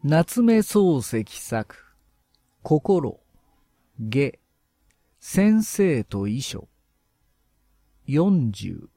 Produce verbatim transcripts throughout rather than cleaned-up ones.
夏目漱石作、心、下、先生と遺書。よんじゅう。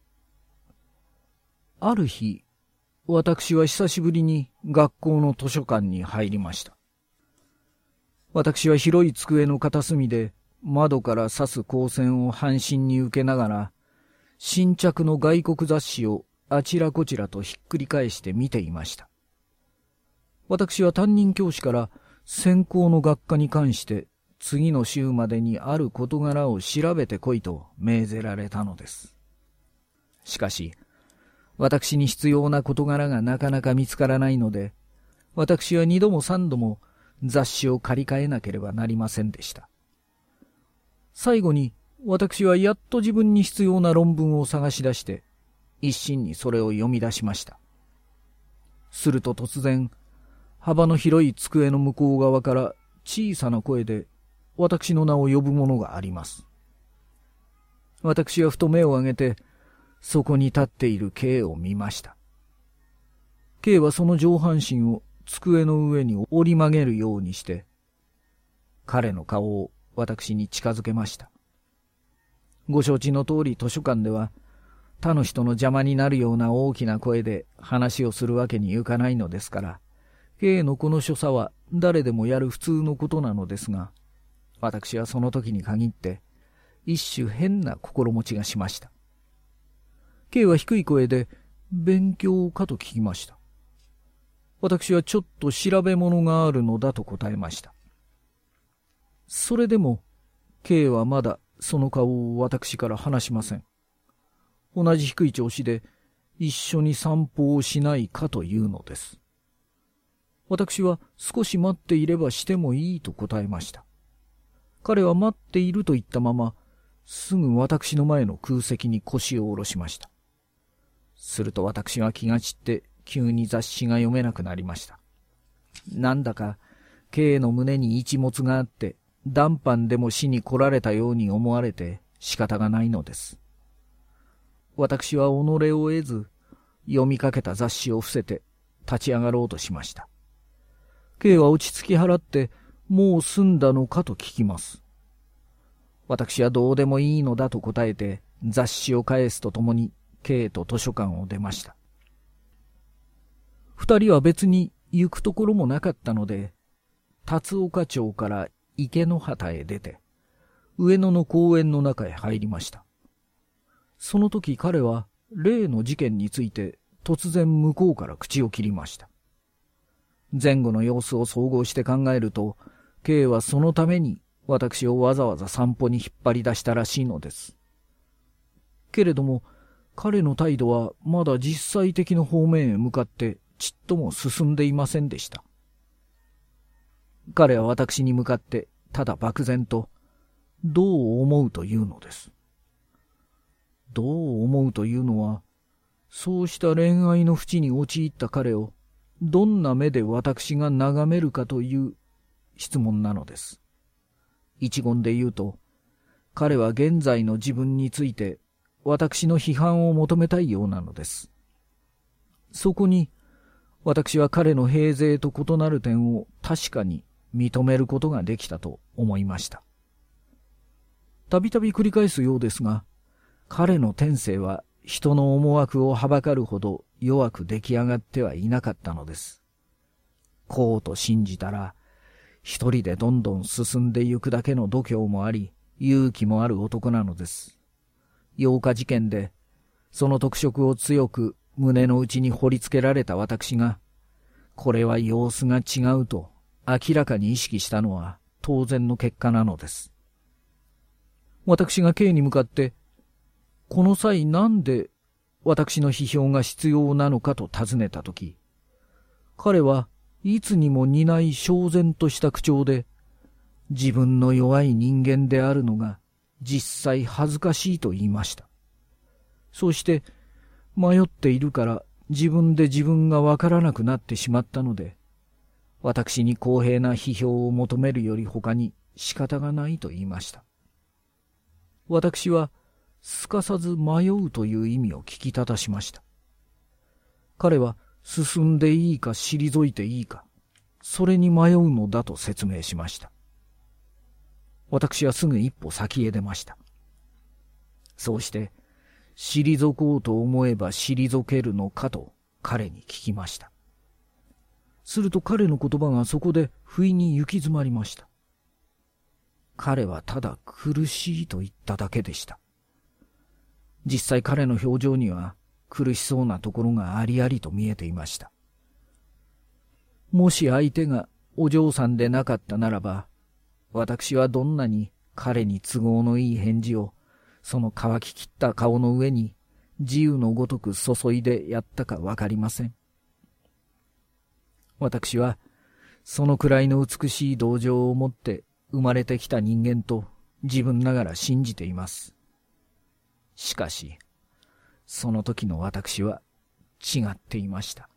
ある日、私は久しぶりに学校の図書館に入りました。私は広い机の片隅で窓から差す光線を半身に受けながら、新着の外国雑誌をあちらこちらとひっくり返して見ていました。私は担任教師から専攻の学科に関して次の週までにある事柄を調べてこいと命ぜられたのです。しかし、私に必要な事柄がなかなか見つからないので、私は二度も三度も雑誌を借り換えなければなりませんでした。最後に私はやっと自分に必要な論文を探し出して、一心にそれを読み出しました。すると突然、幅の広い机の向こう側から小さな声で私の名を呼ぶものがあります。私はふと目を上げて、そこに立っている K を見ました。K はその上半身を机の上に折り曲げるようにして、彼の顔を私に近づけました。ご承知の通り図書館では、他の人の邪魔になるような大きな声で話をするわけにいかないのですから、K のこの所作は誰でもやる普通のことなのですが、私はその時に限って一種変な心持ちがしました。K は低い声で勉強かと聞きました。私はちょっと調べ物があるのだと答えました。それでも K はまだその顔を私から離しません。同じ低い調子で一緒に散歩をしないかというのです。私は少し待っていればしてもいいと答えました。彼は待っていると言ったまま、すぐ私の前の空席に腰を下ろしました。すると私は気が散って急に雑誌が読めなくなりました。なんだか K の胸に一物があって、談判でもしに来られたように思われて仕方がないのです。私は己を得ず、読みかけた雑誌を伏せて立ち上がろうとしました。K は落ち着き払って、もう済んだのかと聞きます。私はどうでもいいのだと答えて、雑誌を返すとともに K と図書館を出ました。二人は別に行くところもなかったので、辰岡町から池の端へ出て、上野の公園の中へ入りました。その時彼は例の事件について突然向こうから口を切りました。前後の様子を総合して考えると、K はそのために私をわざわざ散歩に引っ張り出したらしいのです。けれども、彼の態度はまだ実際的な方面へ向かってちっとも進んでいませんでした。彼は私に向かってただ漠然と、どう思うというのです。どう思うというのは、そうした恋愛の淵に陥った彼を、どんな目で私が眺めるかという質問なのです。一言で言うと、彼は現在の自分について私の批判を求めたいようなのです。そこに私は彼の平勢と異なる点を確かに認めることができたと思いました。たびたび繰り返すようですが、彼の天性は人の思惑をはばかるほど弱く出来上がってはいなかったのです。こうと信じたら、一人でどんどん進んでゆくだけの度胸もあり、勇気もある男なのです。八日事件で、その特色を強く胸の内に掘り付けられた私が、これは様子が違うと明らかに意識したのは当然の結果なのです。私が K に向かって、この際なんで私の批評が必要なのかと尋ねたとき、彼はいつにも似ない焦然とした口調で、自分の弱い人間であるのが実際恥ずかしいと言いました。そうして迷っているから自分で自分がわからなくなってしまったので、私に公平な批評を求めるより他に仕方がないと言いました。私はすかさず迷うという意味を聞き立たしました。彼は進んでいいか退いていいか、 それに迷うのだと説明しました。私はすぐ一歩先へ出ました。そうして、退こうと思えば退けるのかと彼に聞きました。すると彼の言葉がそこで不意に行き詰まりました。彼はただ苦しいと言っただけでした。実際彼の表情には苦しそうなところがありありと見えていました。もし相手がお嬢さんでなかったならば、私はどんなに彼に都合のいい返事をその乾ききった顔の上に自由のごとく注いでやったかわかりません。私はそのくらいの美しい同情を持って生まれてきた人間と自分ながら信じています。しかし、その時の私は違っていました。